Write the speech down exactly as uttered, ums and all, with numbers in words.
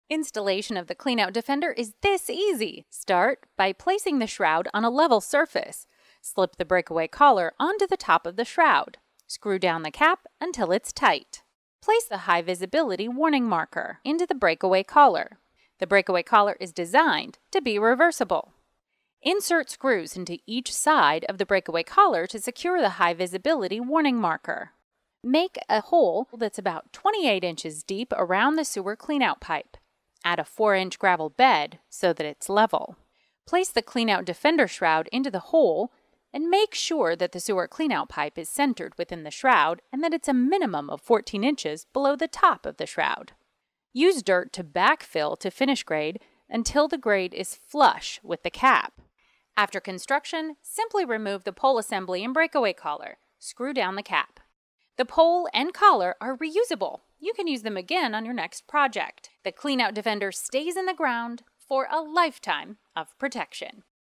Installation of the Cleanout Defender is this easy. Start by placing the shroud on a level surface. Slip the breakaway collar onto the top of the shroud. Screw down the cap until it's tight. Place the high visibility warning marker into the breakaway collar. The breakaway collar is designed to be reversible. Insert screws into each side of the breakaway collar to secure the high visibility warning marker. Make a hole that's about twenty-eight inches deep around the sewer cleanout pipe. Add a four inch gravel bed so that it's level. Place the Cleanout Defender shroud into the hole and make sure that the sewer cleanout pipe is centered within the shroud and that it's a minimum of fourteen inches below the top of the shroud. Use dirt to backfill to finish grade until the grade is flush with the cap. After construction, simply remove the pole assembly and breakaway collar. Screw down the cap. The pole and collar are reusable. You can use them again on your next project. The Cleanout Defender stays in the ground for a lifetime of protection.